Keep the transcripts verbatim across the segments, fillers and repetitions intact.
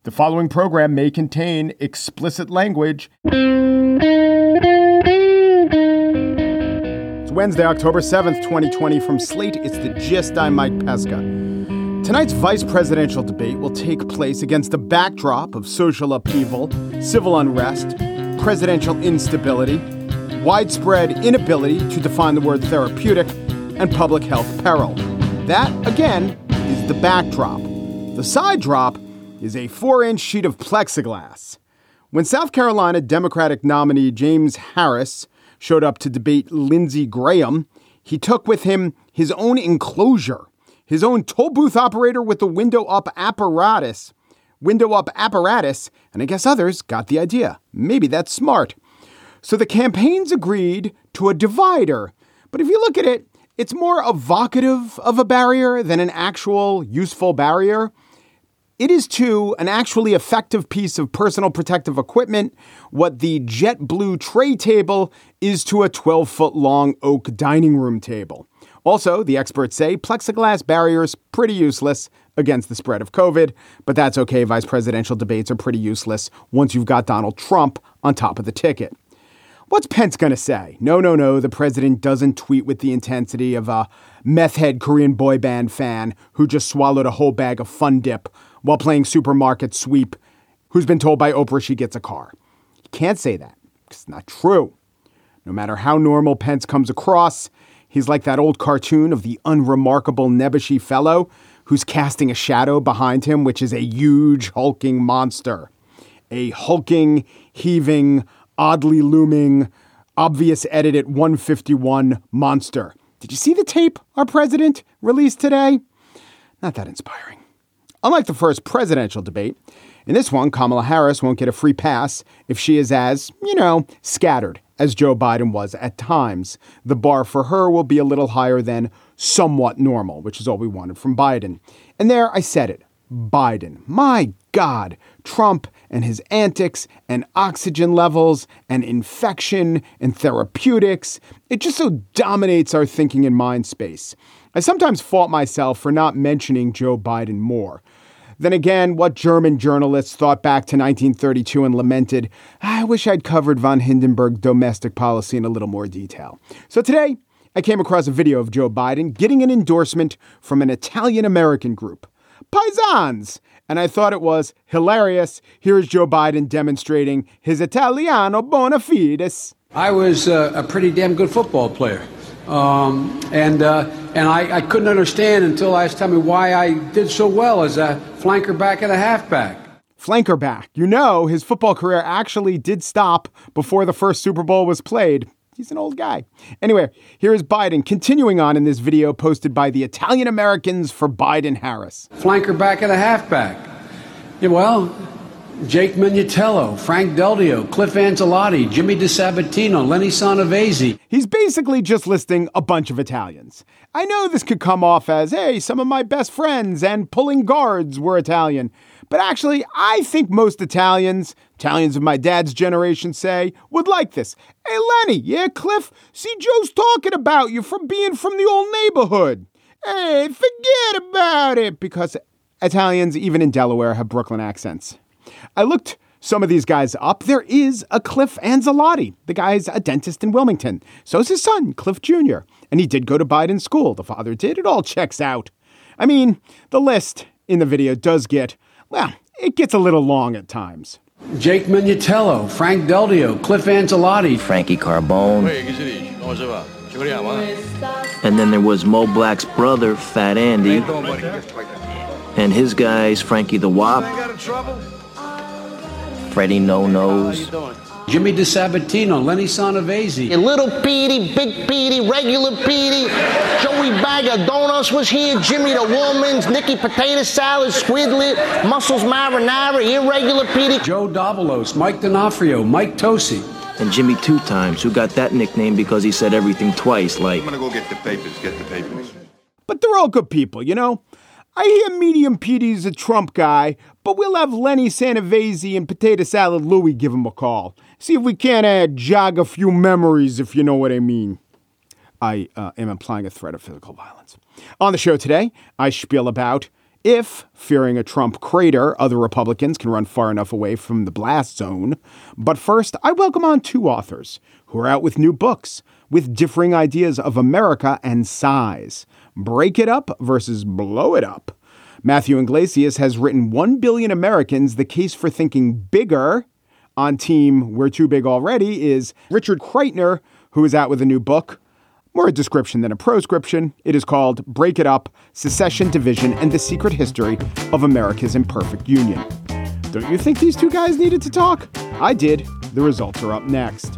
The following program may contain explicit language. It's Wednesday, October seventh, twenty twenty. From Slate, it's The Gist. I'm Mike Pesca. Tonight's vice presidential debate will take place against a backdrop of social upheaval, civil unrest, presidential instability, widespread inability to define the word therapeutic, and public health peril. That, again, is the backdrop. The side drop is a four-inch sheet of plexiglass. When South Carolina Democratic nominee James Harris showed up to debate Lindsey Graham, he took with him his own enclosure, his own toll booth operator with the window-up apparatus, window-up apparatus, and I guess others got the idea. Maybe that's smart. So the campaigns agreed to a divider, but if you look at it, it's more evocative of a barrier than an actual useful barrier. It is to an actually effective piece of personal protective equipment what the JetBlue tray table is to a twelve-foot long oak dining room table. Also, the experts say plexiglass barriers pretty useless against the spread of COVID, but that's okay. Vice presidential debates are pretty useless once you've got Donald Trump on top of the ticket. What's Pence going to say? No, no, no. The president doesn't tweet with the intensity of a meth head Korean boy band fan who just swallowed a whole bag of Fun Dip while playing supermarket sweep, who's been told by Oprah she gets a car. You can't say that. It's not true. No matter how normal Pence comes across, he's like that old cartoon of the unremarkable nebbishy fellow who's casting a shadow behind him, which is a huge hulking monster. A hulking, heaving, oddly looming, obvious edit at one fifty-one monster. Did you see the tape our president released today? Not that inspiring. Unlike the first presidential debate, in this one, Kamala Harris won't get a free pass if she is as, you know, scattered as Joe Biden was at times. The bar for her will be a little higher than somewhat normal, which is all we wanted from Biden. And there I said it. Biden. My God, Trump and his antics and oxygen levels and infection and therapeutics. It just so dominates our thinking and mind space. I sometimes fault myself for not mentioning Joe Biden more. Then again, what German journalists thought back to nineteen thirty-two and lamented, I wish I'd covered von Hindenburg domestic policy in a little more detail. So today, I came across a video of Joe Biden getting an endorsement from an Italian-American group, Paisans, and I thought it was hilarious. Here's Joe Biden demonstrating his Italiano bona fides. I was uh, a pretty damn good football player. Um, and uh, and I, I couldn't understand until last time why I did so well as a flanker back and a halfback. Flanker back. You know, his football career actually did stop before the first Super Bowl was played. He's an old guy. Anyway, here is Biden continuing on in this video posted by the Italian Americans for Biden Harris. Flanker back and a halfback. Yeah, well, Jake Minutello, Frank Del Dio, Cliff Ancelotti, Jimmy DiSabatino, Lenny Sanavesi. He's basically just listing a bunch of Italians. I know this could come off as, hey, some of my best friends and pulling guards were Italian. But actually, I think most Italians, Italians of my dad's generation say, would like this. Hey, Lenny, yeah, Cliff, see, Joe's talking about you from being from the old neighborhood. Hey, forget about it. Because Italians, even in Delaware, have Brooklyn accents. I looked some of these guys up. There is a Cliff Ancelotti. The guy's a dentist in Wilmington. So is his son, Cliff Junior And he did go to Biden's school. The father did. It all checks out. I mean, the list in the video does get, well, it gets a little long at times. Jake Minutello, Frank Del Dio, Cliff Ancelotti, Frankie Carbone. And then there was Mo Black's brother, Fat Andy. And his guys, Frankie the Wop, Freddie No Nose, Jimmy DiSabatino, Lenny Sanavesi. Your little Petey, Big Petey, regular Petey, Joey Bag of Donuts was here, Jimmy the Woman's, Nicky Potato Salad, Squidlet, Muscles Marinara, Irregular Petey. Joe Davalos, Mike D'Onofrio, Mike Tosi. And Jimmy Two Times, who got that nickname because he said everything twice, like... I'm gonna go get the papers, get the papers. But they're all good people, you know? I hear Medium Petey's a Trump guy, but we'll have Lenny Sanavesi and Potato Salad Louie give him a call. See if we can't uh, jog a few memories, if you know what I mean. I uh, am implying a threat of physical violence. On the show today, I spiel about If, fearing a Trump crater, other Republicans can run far enough away from the blast zone. But first, I welcome on two authors who are out with new books with differing ideas of America and size. Break It Up versus Blow It Up. Matthew Yglesias has written one billion Americans, The Case for Thinking Bigger. On team We're Too Big Already is Richard Kreitner, who is out with a new book. More a description than a proscription. It is called Break It Up, Secession, Division, and the Secret History of America's Imperfect Union. Don't you think these two guys needed to talk? I did. The results are up next.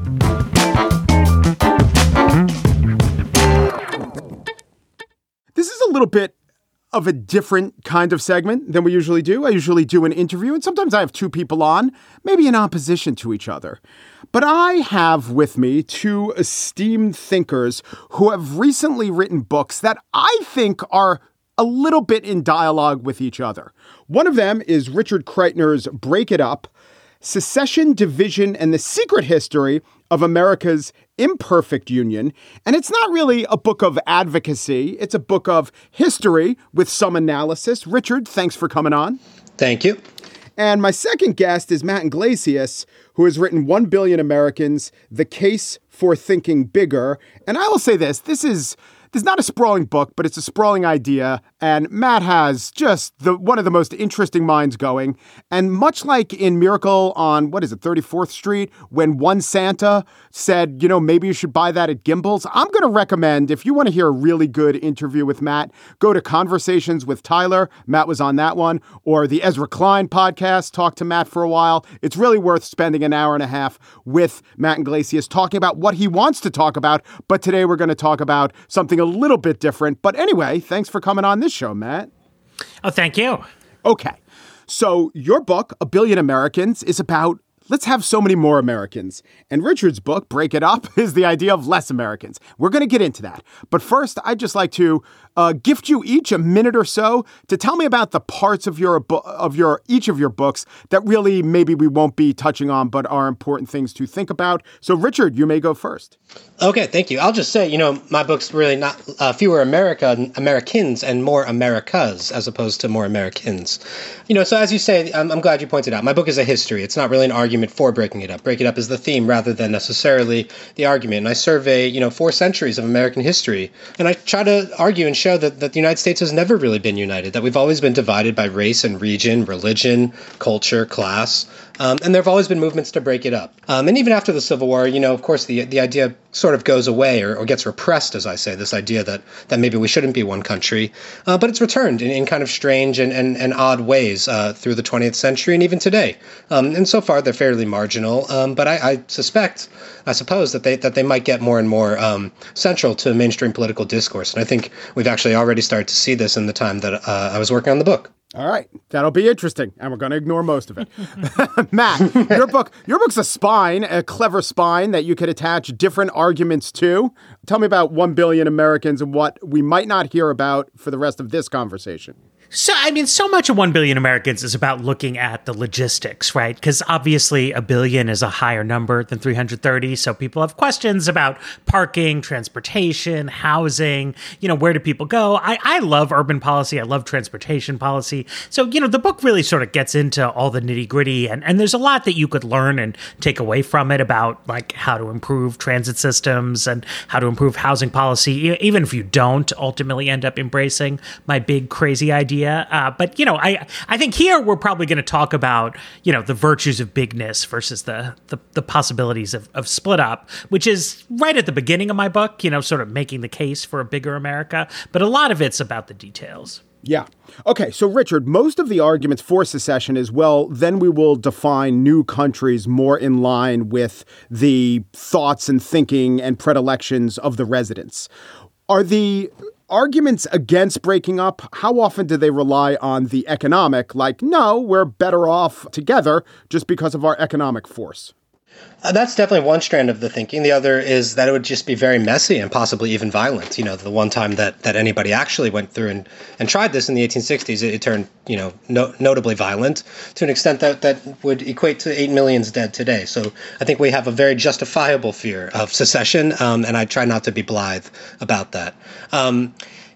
This is a little bit of a different kind of segment than we usually do. I usually do an interview, and sometimes I have two people on, maybe in opposition to each other. But I have with me two esteemed thinkers who have recently written books that I think are a little bit in dialogue with each other. One of them is Richard Kreitner's Break It Up, Secession, Division, and the Secret History of America's Imperfect Union. And it's not really a book of advocacy. It's a book of history with some analysis. Richard, thanks for coming on. Thank you. And my second guest is Matt Yglesias, who has written one billion Americans, The Case for Thinking Bigger. And I will say this, this is... It's not a sprawling book, but it's a sprawling idea. And Matt has just the one of the most interesting minds going. And much like in Miracle on, what is it, thirty-fourth Street, when one Santa said, you know, maybe you should buy that at Gimbel's, I'm going to recommend, if you want to hear a really good interview with Matt, go to Conversations with Tyler. Matt was on that one. Or the Ezra Klein podcast, talk to Matt for a while. It's really worth spending an hour and a half with Matt Yglesias talking about what he wants to talk about. But today we're going to talk about something a little bit different. But anyway, thanks for coming on this show, Matt. Oh, thank you. Okay. So your book, A Billion Americans, is about let's have so many more Americans. And Richard's book, Break It Up, is the idea of less Americans. We're going to get into that. But first, I'd just like to uh, gift you each a minute or so to tell me about the parts of your of your each of your books that really maybe we won't be touching on, but are important things to think about. So, Richard, you may go first. Okay, thank you. I'll just say, you know, my book's really not uh, fewer America, Americans and more Americas as opposed to more Americans. You know, so as you say, I'm, I'm glad you pointed out, my book is a history. It's not really an argument for breaking it up. Break It Up is the theme rather than necessarily the argument. And I survey, you know, four centuries of American history. And I try to argue and show that, that the United States has never really been united, that we've always been divided by race and region, religion, culture, class. Um, and there have always been movements to break it up. Um, and even after the Civil War, you know, of course, the the idea sort of goes away or, or gets repressed, as I say, this idea that that maybe we shouldn't be one country. Uh, but it's returned in, in kind of strange and, and, and odd ways uh, through the twentieth century and even today. Um, and so far, they're fairly marginal. Um, but I, I suspect, I suppose, that they that they might get more and more um, central to mainstream political discourse. And I think we've actually already started to see this in the time that uh, I was working on the book. All right. That'll be interesting. And we're going to ignore most of it. Matt, your book, your book's a spine, a clever spine that you could attach different arguments to. Tell me about one billion Americans and what we might not hear about for the rest of this conversation. So, I mean, so much of one billion Americans is about looking at the logistics, right? Because obviously a billion is a higher number than three hundred thirty. So people have questions about parking, transportation, housing, you know, where do people go? I, I love urban policy. I love transportation policy. So, you know, the book really sort of gets into all the nitty gritty. And, and there's a lot that you could learn and take away from it about like how to improve transit systems and how to improve housing policy, even if you don't ultimately end up embracing my big crazy idea. Uh, but, you know, I I think here we're probably going to talk about, you know, the virtues of bigness versus the the, the possibilities of, of split up, which is right at the beginning of my book, you know, sort of making the case for a bigger America. But a lot of it's about the details. Yeah. Okay. So, Richard, most of the arguments for secession is, well, then we will define new countries more in line with the thoughts and thinking and predilections of the residents. Are the arguments against breaking up, how often do they rely on the economic, like, no, we're better off together just because of our economic force? Uh, that's definitely one strand of the thinking. The other is that it would just be very messy and possibly even violent. You know, the one time that, that anybody actually went through and, and tried this in the eighteen sixties, it, it turned, you know, no, notably violent to an extent that, that would equate to eight millions dead today. So I think we have a very justifiable fear of secession, um, and I try not to be blithe about that. Um,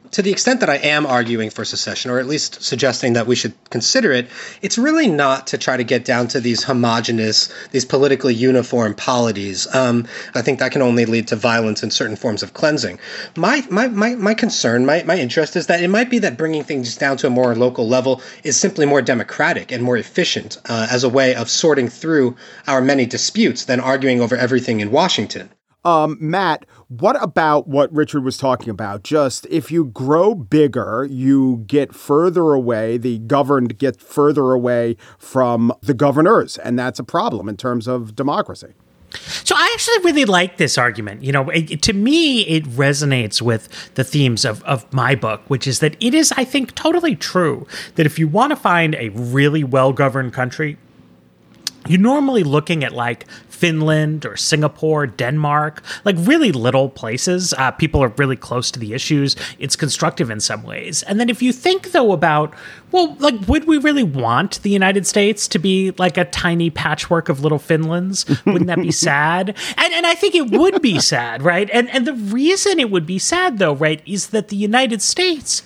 to the extent that I am arguing for secession, or at least suggesting that we should consider it, it's really not to try to get down to these homogenous, these politically uniform polities. Um, I think that can only lead to violence and certain forms of cleansing. My my my, my concern, my, my interest is that it might be that bringing things down to a more local level is simply more democratic and more efficient uh, as a way of sorting through our many disputes than arguing over everything in Washington. Um, Matt, what about what Richard was talking about? Just if you grow bigger, you get further away, the governed get further away from the governors, and that's a problem in terms of democracy. So I actually really like this argument. You know, it, to me, it resonates with the themes of, of my book, which is that it is, I think, totally true that if you want to find a really well-governed country, you're normally looking at like Finland or Singapore, Denmark, like really little places. Uh, people are really close to the issues. It's constructive in some ways. And then if you think, though, about, well, like, would we really want the United States to be like a tiny patchwork of little Finlands? Wouldn't that be sad? And and I think it would be sad, right? And and the reason it would be sad, though, right, is that the United States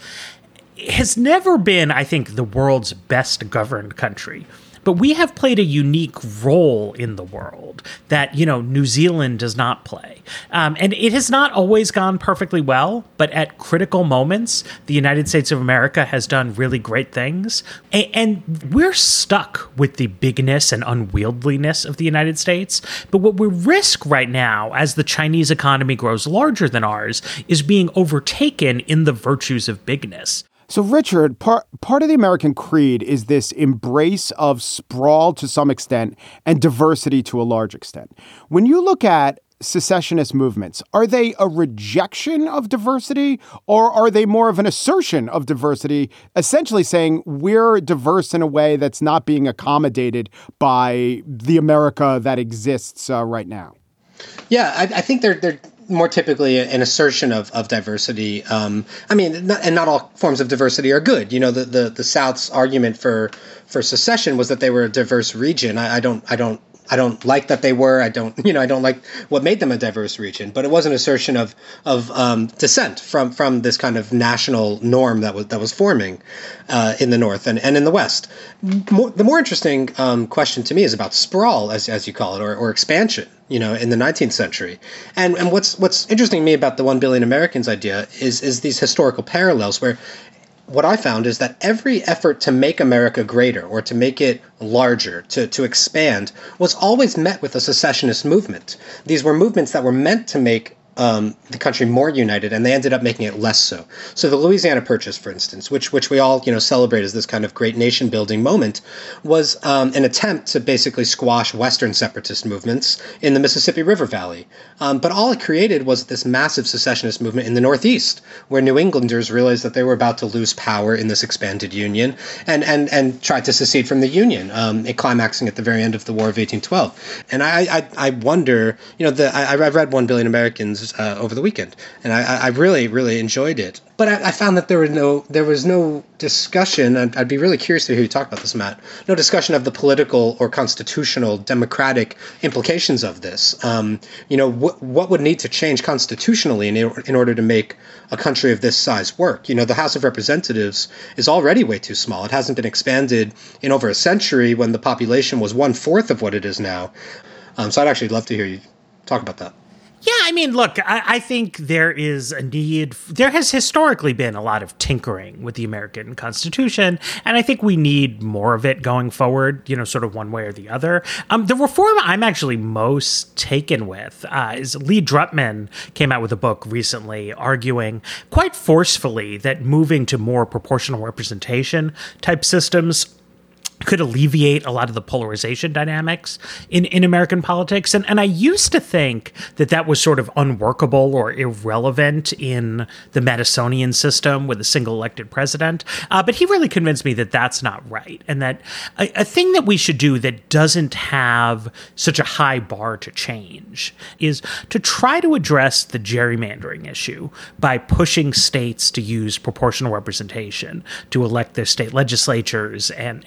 has never been, I think, the world's best governed country. But we have played a unique role in the world that, you know, New Zealand does not play. Um, and it has not always gone perfectly well, but at critical moments, the United States of America has done really great things. A- and we're stuck with the bigness and unwieldliness of the United States. But what we risk right now, as the Chinese economy grows larger than ours, is being overtaken in the virtues of bigness. So, Richard, part part of the American creed is this embrace of sprawl to some extent and diversity to a large extent. When you look at secessionist movements, are they a rejection of diversity, or are they more of an assertion of diversity, essentially saying we're diverse in a way that's not being accommodated by the America that exists uh, right now? Yeah, I, I think they're they're more typically an assertion of, of diversity. Um, I mean, not, and not all forms of diversity are good. You know, the, the, the South's argument for for secession was that they were a diverse region. I, I don't I don't I don't like that they were. I don't you know I don't like what made them a diverse region. But it was an assertion of of um, dissent from from this kind of national norm that was that was forming uh, in the North and, and in the West. More, the more interesting um, question to me is about sprawl, as as you call it, or, or expansion. You know, in the nineteenth century, and and what's what's interesting to me about the one billion Americans idea is is these historical parallels where. What I found is that every effort to make America greater or to make it larger, to, to expand, was always met with a secessionist movement. These were movements that were meant to make um, the country more united, and they ended up making it less so. So the Louisiana Purchase, for instance, which which we all you know celebrate as this kind of great nation building moment, was um, an attempt to basically squash Western separatist movements in the Mississippi River Valley. Um, but all it created was this massive secessionist movement in the Northeast, where New Englanders realized that they were about to lose power in this expanded Union, and and and tried to secede from the Union, um, climaxing at the very end of the War of eighteen twelve. And I I, I wonder, you know, the I, I read One Billion Americans Uh, over the weekend, and I, I really, really enjoyed it. But I, I found that there was no, there was no discussion. I'd, I'd be really curious to hear you talk about this, Matt. No discussion of the political or constitutional, democratic implications of this. Um, you know, wh- what would need to change constitutionally in, in order to make a country of this size work? You know, the House of Representatives is already way too small. It hasn't been expanded in over a century when the population was one fourth of what it is now. Um, so I'd actually love to hear you talk about that. Yeah, I mean, look, I, I think there is a need. There has historically been a lot of tinkering with the American Constitution, and I think we need more of it going forward, you know, sort of one way or the other. Um, the reform I'm actually most taken with uh, is Lee Drutman came out with a book recently arguing quite forcefully that moving to more proportional representation type systems could alleviate a lot of the polarization dynamics in, in American politics. And, and I used to think that that was sort of unworkable or irrelevant in the Madisonian system with a single elected president. Uh, but he really convinced me that that's not right. And that a, a thing that we should do that doesn't have such a high bar to change is to try to address the gerrymandering issue by pushing states to use proportional representation to elect their state legislatures and, and their members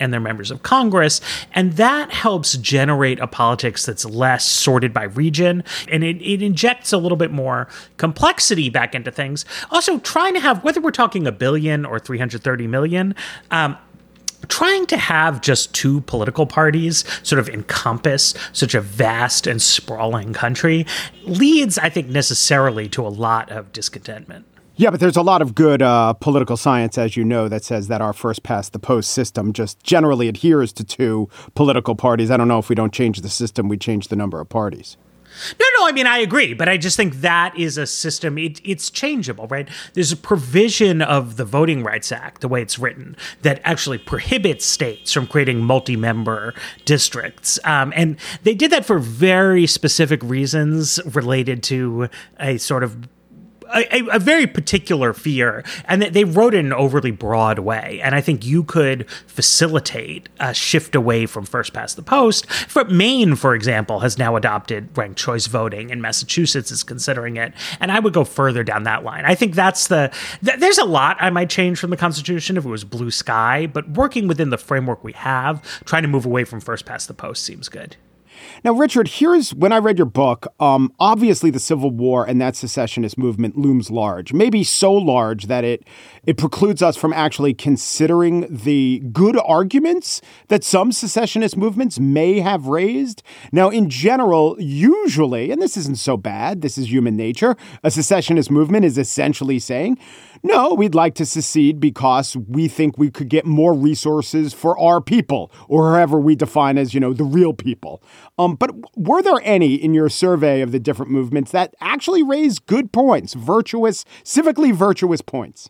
members of Congress. And that helps generate a politics that's less sorted by region. And it, it injects a little bit more complexity back into things. Also, trying to have, whether we're talking a billion or three hundred thirty million, um, trying to have just two political parties sort of encompass such a vast and sprawling country leads, I think, necessarily to a lot of discontentment. Yeah, but there's a lot of good uh, political science, as you know, that says that our first past the post system just generally adheres to two political parties. I don't know if we don't change the system, we change the number of parties. No, no, I mean, I agree, but I just think that is a system, it, it's changeable, right? There's a provision of the Voting Rights Act, the way it's written, that actually prohibits states from creating multi-member districts. Um, and they did that for very specific reasons related to a sort of A, a very particular fear, and they wrote it in an overly broad way. And I think you could facilitate a shift away from first past the post. For Maine, for example, has now adopted ranked choice voting, and Massachusetts is considering it. And I would go further down that line. I think that's the, th- there's a lot I might change from the Constitution if it was blue sky, but working within the framework we have, trying to move away from first past the post seems good. Now, Richard, here's when I read your book, um, obviously the Civil War and that secessionist movement looms large, maybe so large that it it precludes us from actually considering the good arguments that some secessionist movements may have raised. Now, in general, usually, and this isn't so bad, this is human nature, a secessionist movement is essentially saying, no, we'd like to secede because we think we could get more resources for our people, or however we define as, you know, the real people. Um, but were there any in your survey of the different movements that actually raised good points, virtuous, civically virtuous points?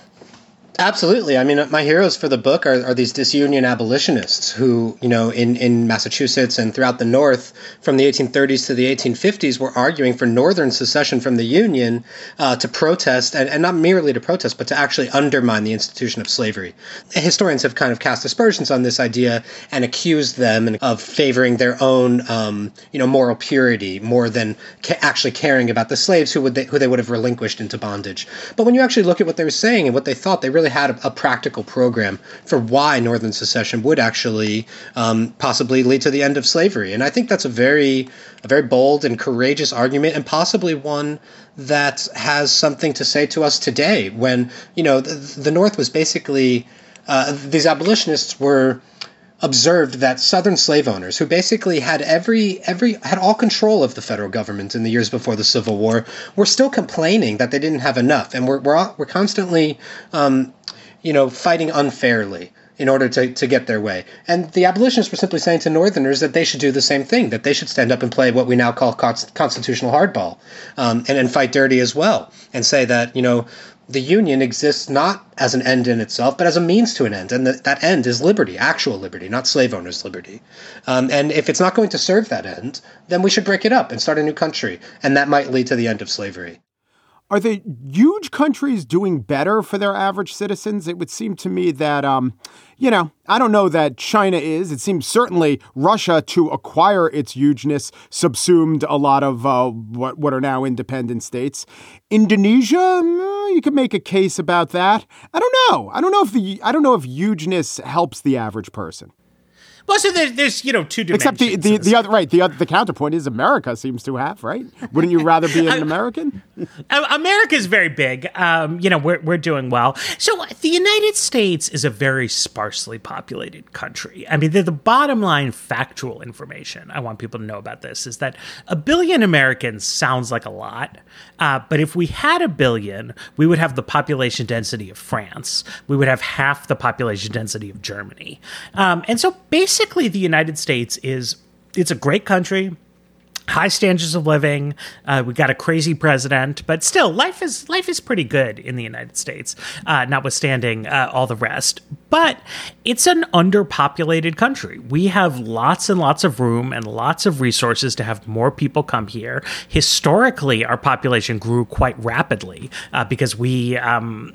Absolutely. I mean, my heroes for the book are, are these disunion abolitionists who, you know, in, in Massachusetts and throughout the North from the eighteen thirties to the eighteen fifties were arguing for Northern secession from the Union uh, to protest, and, and not merely to protest, but to actually undermine the institution of slavery. Historians have kind of cast aspersions on this idea and accused them of favoring their own, um, you know, moral purity more than ca- actually caring about the slaves who would they, who they would have relinquished into bondage. But when you actually look at what they were saying and what they thought, they really had a, a practical program for why Northern secession would actually um, possibly lead to the end of slavery. And I think that's a very, a very bold and courageous argument, and possibly one that has something to say to us today when, you know, the, the North was basically, uh, these abolitionists were observed that Southern slave owners, who basically had every every had all control of the federal government in the years before the Civil War, were still complaining that they didn't have enough, and we're we're we're constantly, um, you know, fighting unfairly in order to, to get their way. And the abolitionists were simply saying to Northerners that they should do the same thing, that they should stand up and play what we now call constitutional hardball, um, and, and fight dirty as well, and say that, you know, the Union exists not as an end in itself, but as a means to an end. And that that end is liberty, actual liberty, not slave owners' liberty. Um, and if it's not going to serve that end, then we should break it up and start a new country. And that might lead to the end of slavery. Are the huge countries doing better for their average citizens? It would seem to me that, um, you know, I don't know that China is. It seems certainly Russia, to acquire its hugeness, subsumed a lot of uh, what, what are now independent states. Indonesia, you could make a case about that. I don't know. I don't know if the I don't know if hugeness helps the average person. Well, so there's, there's you know, two dimensions. Except the, the, the other, right, the other, the counterpoint is America seems to have, right? Wouldn't you rather be an American? America is very big. Um, you know, we're we're doing well. So the United States is a very sparsely populated country. I mean, the, the bottom line factual information I want people to know about this is that a billion Americans sounds like a lot. Uh, but if we had a billion, we would have the population density of France. We would have half the population density of Germany. Um, and so basically, Basically, the United States is, it's a great country, high standards of living. Uh, we got a crazy president, but still, life is life is pretty good in the United States, uh, notwithstanding uh, all the rest. But it's an underpopulated country. We have lots and lots of room and lots of resources to have more people come here. Historically, our population grew quite rapidly uh, because we... Um,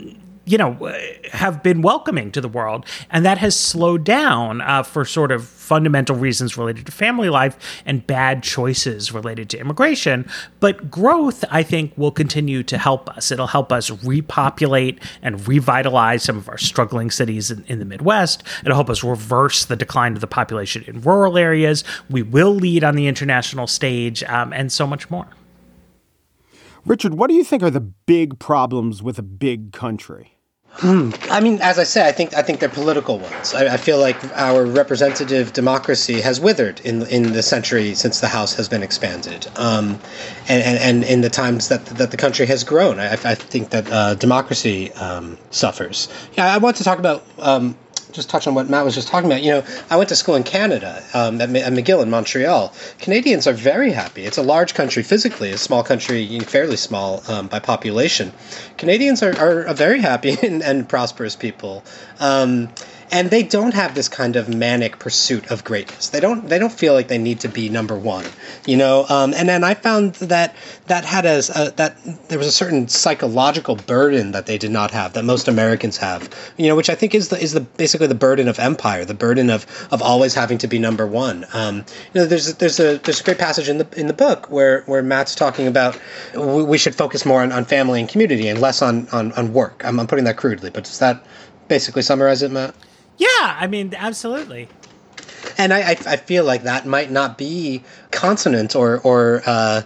you know, have been welcoming to the world. And that has slowed down uh, for sort of fundamental reasons related to family life and bad choices related to immigration. But growth, I think, will continue to help us. It'll help us repopulate and revitalize some of our struggling cities in, in the Midwest. It'll help us reverse the decline of the population in rural areas. We will lead on the international stage, um, and so much more. Richard, what do you think are the big problems with a big country? Hmm. I mean, as I say, I think I think they're political ones. I, I feel like our representative democracy has withered in in the century since the House has been expanded, um, and, and and in the times that that the country has grown. I, I think that uh, democracy um, suffers. Yeah, I want to talk about. Um, Just touch on what Matt was just talking about. You know, I went to school in Canada, um, at, at McGill in Montreal. Canadians are very happy. It's a large country physically, a small country, fairly small um, by population. Canadians are, are a very happy and, and prosperous people. Um, and they don't have this kind of manic pursuit of greatness. They don't. They don't feel like they need to be number one. You know. Um, and then I found that that had a, a that there was a certain psychological burden that they did not have that most Americans have. You know, which I think is the is the basically the burden of empire, the burden of of always having to be number one. Um, you know, there's there's a there's a great passage in the in the book where where Matt's talking about we, we should focus more on, on family and community and less on on, on work. I'm, I'm putting that crudely, but does that basically summarize it, Matt? Yeah, I mean, absolutely. And I, I, I feel like that might not be consonant or, or uh,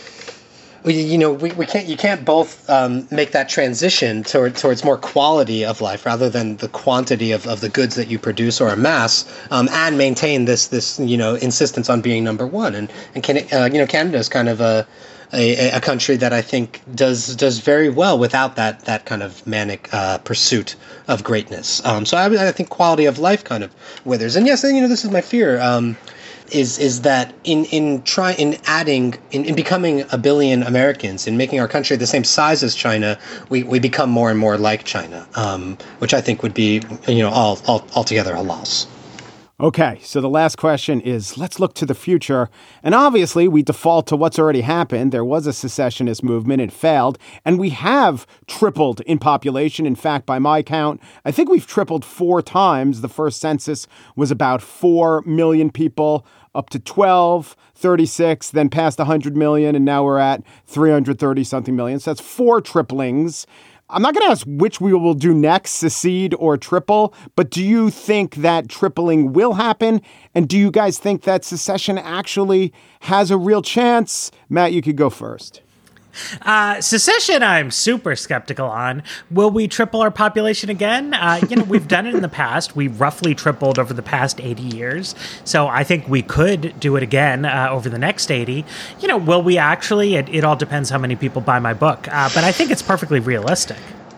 you know, we, we can't you can't both um, make that transition toward, towards more quality of life rather than the quantity of, of the goods that you produce or amass, um, and maintain this this you know insistence on being number one. And and can, uh, you know, Canada is kind of a A, a country that I think does does very well without that that kind of manic uh, pursuit of greatness. Um, so I, I think quality of life kind of withers. And yes, you know, this is my fear. Um, is is that in in try in adding in, in becoming a billion Americans, in making our country the same size as China, we, we become more and more like China, um, which I think would be you know all, all altogether a loss. Okay, so the last question is, let's look to the future. And obviously, we default to what's already happened. There was a secessionist movement. It failed. And we have tripled in population. In fact, by my count, I think we've tripled four times. The first census was about four million people, up to twelve, thirty-six, then past one hundred million, and now we're at three hundred thirty something million. So that's four triplings. I'm not going to ask which we will do next, secede or triple, but do you think that tripling will happen? And do you guys think that secession actually has a real chance? Matt, you could go first. Uh, secession, I'm super skeptical on. Will we triple our population again? Uh, you know, we've done it in the past. We roughly tripled over the past eighty years. So I think we could do it again uh, over the next eighty. You know, will we actually? It, it all depends how many people buy my book. Uh, but I think it's perfectly realistic.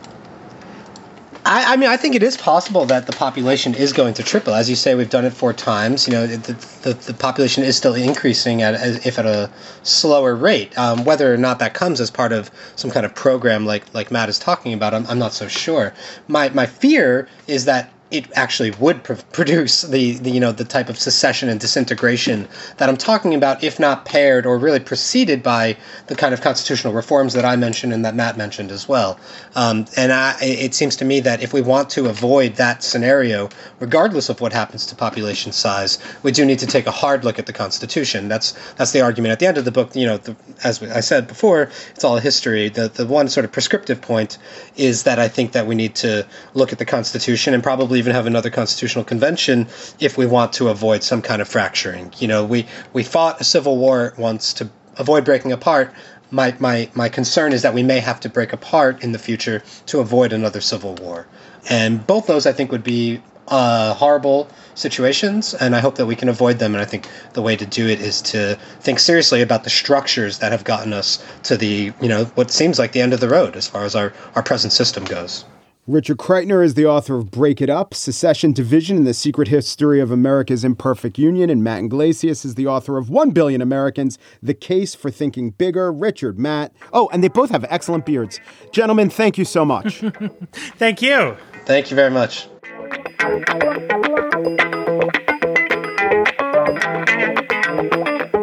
I, I mean, I think it is possible that the population is going to triple. As you say, we've done it four times. You know, the the, the population is still increasing, at if at a slower rate. Um, whether or not that comes as part of some kind of program like like Matt is talking about, I'm, I'm not so sure. My my fear is that it actually would pr- produce the, the, you know, the type of secession and disintegration that I'm talking about, if not paired or really preceded by the kind of constitutional reforms that I mentioned and that Matt mentioned as well. Um, and I, it seems to me that if we want to avoid that scenario, regardless of what happens to population size, we do need to take a hard look at the Constitution. That's that's the argument at the end of the book. You know, the, as I said before, it's all history. The the one sort of prescriptive point is that I think that we need to look at the Constitution and probably even have another constitutional convention if we want to avoid some kind of fracturing. You know, we we fought a civil war once to avoid breaking apart. My my my concern is that we may have to break apart in the future to avoid another civil war. And both those, I think, would be uh, horrible situations, and I hope that we can avoid them. And I think the way to do it is to think seriously about the structures that have gotten us to the, you know, what seems like the end of the road as far as our, our present system goes. Richard Kreitner is the author of Break It Up, Secession, Division, and the Secret History of America's Imperfect Union. And Matt Yglesias is the author of One Billion Americans, The Case for Thinking Bigger. Richard, Matt. Oh, and they both have excellent beards. Gentlemen, thank you so much. Thank you. Thank you very much.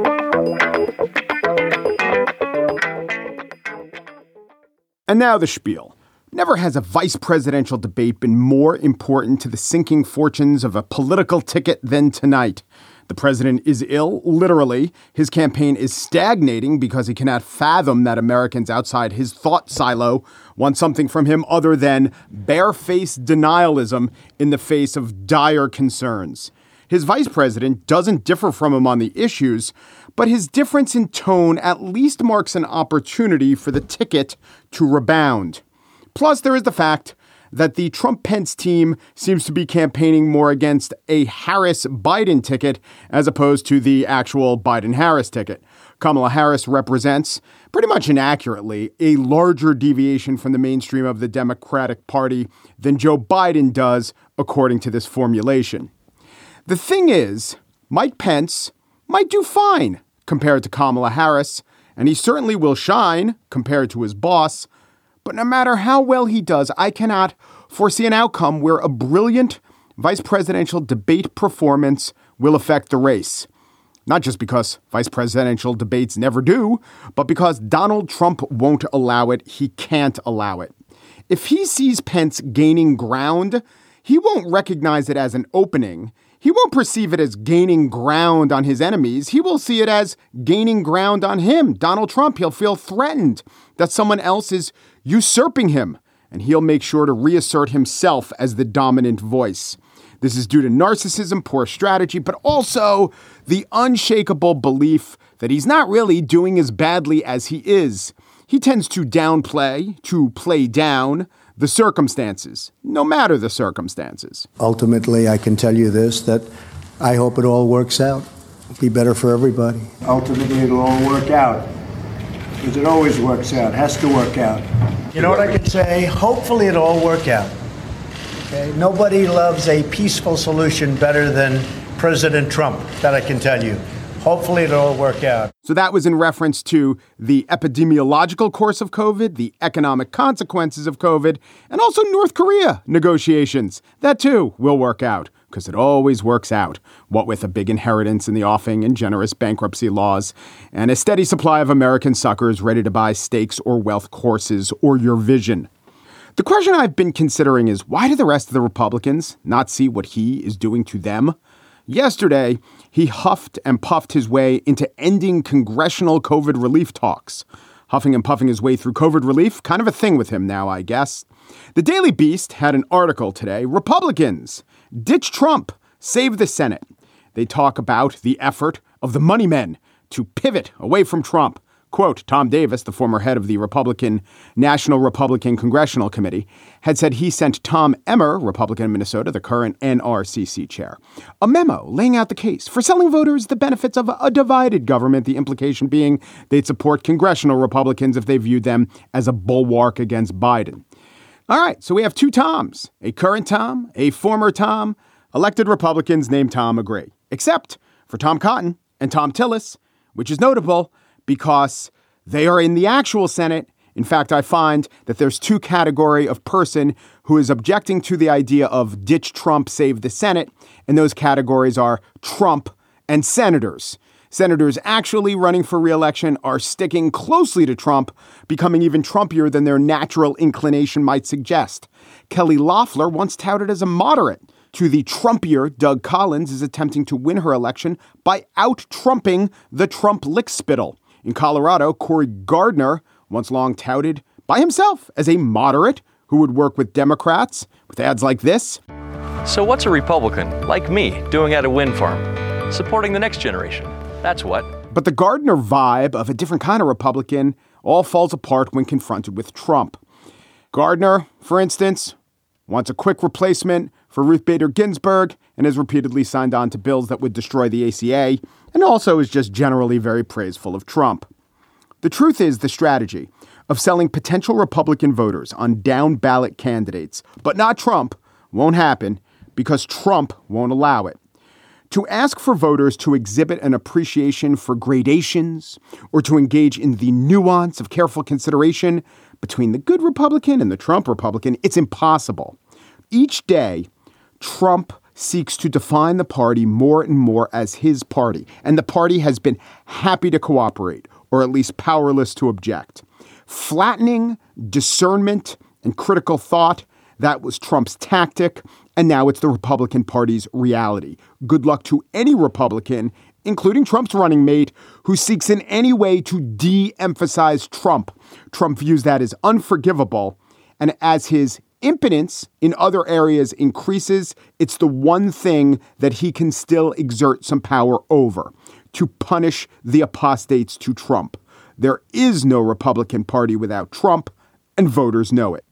And now the spiel. Never has a vice presidential debate been more important to the sinking fortunes of a political ticket than tonight. The president is ill, literally. His campaign is stagnating because he cannot fathom that Americans outside his thought silo want something from him other than barefaced denialism in the face of dire concerns. His vice president doesn't differ from him on the issues, but his difference in tone at least marks an opportunity for the ticket to rebound. Plus, there is the fact that the Trump-Pence team seems to be campaigning more against a Harris-Biden ticket as opposed to the actual Biden-Harris ticket. Kamala Harris represents, pretty much inaccurately, a larger deviation from the mainstream of the Democratic Party than Joe Biden does, according to this formulation. The thing is, Mike Pence might do fine compared to Kamala Harris, and he certainly will shine compared to his boss. But no matter how well he does, I cannot foresee an outcome where a brilliant vice presidential debate performance will affect the race. Not just because vice presidential debates never do, but because Donald Trump won't allow it. He can't allow it. If he sees Pence gaining ground, he won't recognize it as an opening. He won't perceive it as gaining ground on his enemies. He will see it as gaining ground on him, Donald Trump. He'll feel threatened that someone else is usurping him, and he'll make sure to reassert himself as the dominant voice. This is due to narcissism, poor strategy, but also the unshakable belief that he's not really doing as badly as he is. He tends to downplay, to play down the circumstances, no matter the circumstances. Ultimately, I can tell you this, that I hope it all works out. It'll be better for everybody. Ultimately, it'll all work out. Because it always works out, has to work out. You know what I can say? Hopefully it'll all work out. Okay? Nobody loves a peaceful solution better than President Trump, that I can tell you. Hopefully it'll all work out. So that was in reference to the epidemiological course of COVID, the economic consequences of COVID, and also North Korea negotiations. That too will work out, because it always works out. What with a big inheritance in the offing and generous bankruptcy laws, and a steady supply of American suckers ready to buy stakes or wealth courses or your vision. The question I've been considering is, why do the rest of the Republicans not see what he is doing to them? Yesterday, he huffed and puffed his way into ending congressional COVID relief talks. Huffing and puffing his way through COVID relief, kind of a thing with him now, I guess. The Daily Beast had an article today. Republicans ditch Trump, save the Senate. They talk about the effort of the money men to pivot away from Trump. Quote, Tom Davis, the former head of the Republican National Republican Congressional Committee, had said he sent Tom Emmer, Republican of Minnesota, the current N R C C chair, a memo laying out the case for selling voters the benefits of a divided government, the implication being they'd support congressional Republicans if they viewed them as a bulwark against Biden. All right, so we have two Toms, a current Tom, a former Tom. Elected Republicans named Tom agree, except for Tom Cotton and Tom Tillis, which is notable because they are in the actual Senate. In fact, I find that there's two category of person who is objecting to the idea of ditch Trump, save the Senate. And those categories are Trump and senators. Senators actually running for re-election are sticking closely to Trump, becoming even Trumpier than their natural inclination might suggest. Kelly Loeffler, once touted as a moderate to the Trumpier Doug Collins, is attempting to win her election by out-Trumping the Trump lickspittle. In Colorado, Cory Gardner, once long touted by himself as a moderate who would work with Democrats with ads like this. So what's a Republican, like me, doing at a wind farm? Supporting the next generation. That's what. But the Gardner vibe of a different kind of Republican all falls apart when confronted with Trump. Gardner, for instance, wants a quick replacement for Ruth Bader Ginsburg and has repeatedly signed on to bills that would destroy the A C A, and also is just generally very praiseful of Trump. The truth is the strategy of selling potential Republican voters on down-ballot candidates, but not Trump, won't happen because Trump won't allow it. To ask for voters to exhibit an appreciation for gradations or to engage in the nuance of careful consideration between the good Republican and the Trump Republican, it's impossible. Each day, Trump seeks to define the party more and more as his party, and the party has been happy to cooperate, or at least powerless to object. Flattening discernment and critical thought. That was Trump's tactic, and now it's the Republican Party's reality. Good luck to any Republican, including Trump's running mate, who seeks in any way to de-emphasize Trump. Trump views that as unforgivable, and as his impotence in other areas increases, it's the one thing that he can still exert some power over, to punish the apostates to Trump. There is no Republican Party without Trump, and voters know it.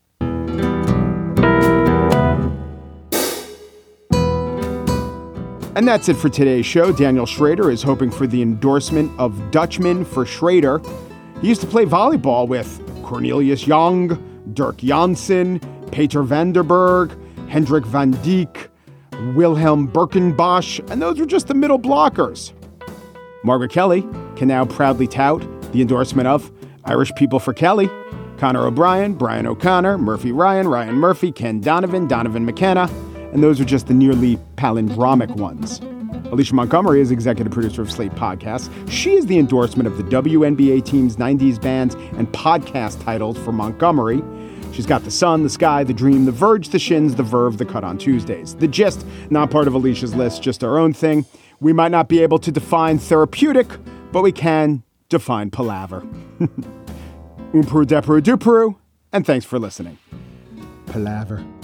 And that's it for today's show. Daniel Schrader is hoping for the endorsement of Dutchman for Schrader. He used to play volleyball with Cornelius Young, Dirk Janssen, Peter Vanderberg, Hendrik van Dijk, Wilhelm Birkenbosch, and those were just the middle blockers. Margaret Kelly can now proudly tout the endorsement of Irish People for Kelly, Conor O'Brien, Brian O'Connor, Murphy Ryan, Ryan Murphy, Ken Donovan, Donovan McKenna, and those are just the nearly palindromic ones. Alicia Montgomery is executive producer of Slate Podcasts. She is the endorsement of the W N B A team's nineties bands and podcast titles for Montgomery. She's got The Sun, The Sky, The Dream, The Verge, The Shins, The Verve, The Cut on Tuesdays. The Gist, not part of Alicia's list, just our own thing. We might not be able to define therapeutic, but we can define palaver. Umperu, deperu, duperu, and thanks for listening. Palaver.